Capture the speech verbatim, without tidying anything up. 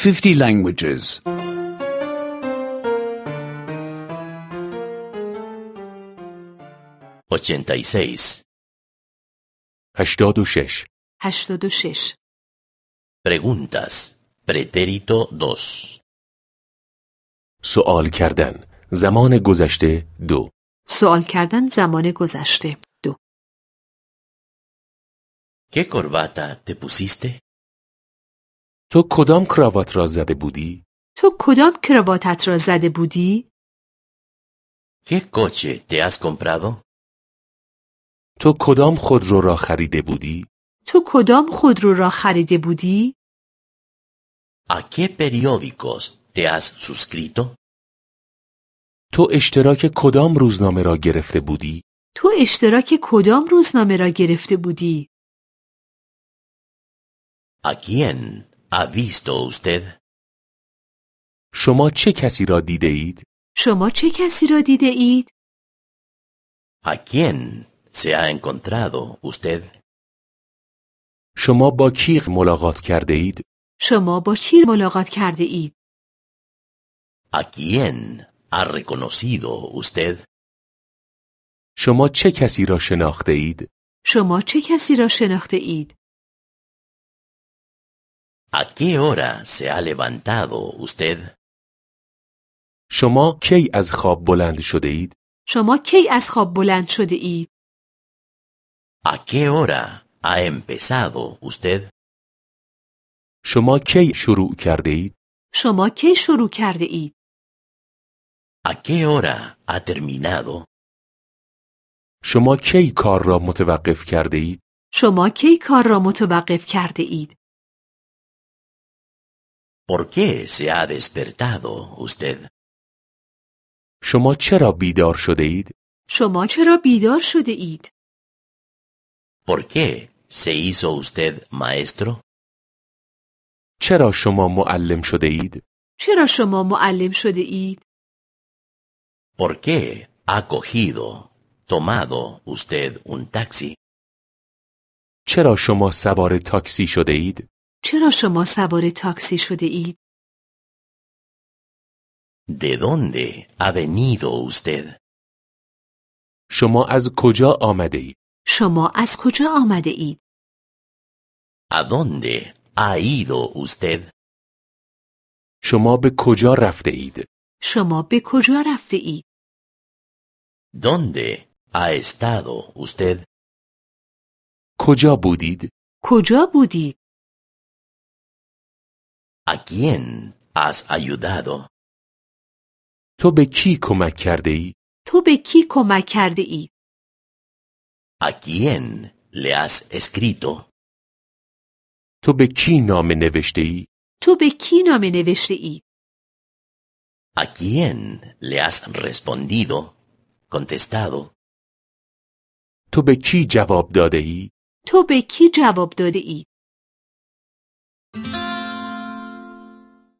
fifty languages. ochenta y seis. هشتاد و شش. هشتاد و شش. Preguntas. Pretérito dos. سوال کردن. زمان گذشته دو. سوال کردن زمان گذشته دو. ¿Qué corbata te pusiste? تو کدام کراوات را زده بودی؟ تو کدام کراواتت را زده بودی؟ ¿Qué coche te has comprado? تو کدام خودرو را خریده بودی؟ تو کدام خودرو را خریده بودی؟ ¿A qué periódicos te has suscrito? تو اشتراک کدام روزنامه را گرفته بودی؟ تو اشتراک کدام روزنامه را گرفته بودی؟ ¿A quién ha visto usted? شما چه کسی را دیده اید؟ شما چه کسی را دیده اید؟ ¿A quién se ha encontrado usted? شما با کی ملاقات کرده اید؟ شما با کی ملاقات کرده اید؟ ¿A quién ha reconocido usted? شما چه کسی را شناخته اید؟ شما چه کسی را شناخته اید؟ ¿A qué hora se ha levantado usted? شما کی از خواب بلند شده اید؟ شما کی از خواب بلند شده اید؟ ¿A qué hora ha empezado usted? شما کی شروع کرده اید؟ شما کی شروع کرده اید؟ ¿A qué hora ha terminado? شما کی کار را متوقف کرده اید؟ شما کی کار را متوقف کرده اید؟ ¿Por qué se ha despertado usted? شما چرا بیدار شده اید؟ شما چرا بیدار شده اید؟ ¿Por qué se hizo usted maestro? چرا شما معلم شده اید؟ چرا شما معلم شده اید؟ ¿Por qué ha cogido, tomado usted un taxi? چرا شما سوار تاکسی شده اید؟ چرا شما سوار تاکسی شده اید؟ ¿De dónde ha venido usted? شما از کجا آمده اید؟ شما از کجا آمده اید؟ ¿A dónde ha ido usted? شما به کجا رفته اید؟ شما به کجا رفته اید؟ ¿Dónde ha estado usted? کجا بودید؟ کجا بودید؟ ¿A quién has ayudado? تو به کی کمک کرده ای؟ تو به کی کمک کرده اید؟ ¿A quién le has escrito? تو به کی نامه نوشته ای؟ تو به کی نامه نوشته اید؟ ¿A quién le has respondido? Contestado. تو به کی جواب داده ای؟ تو به کی جواب داده اید؟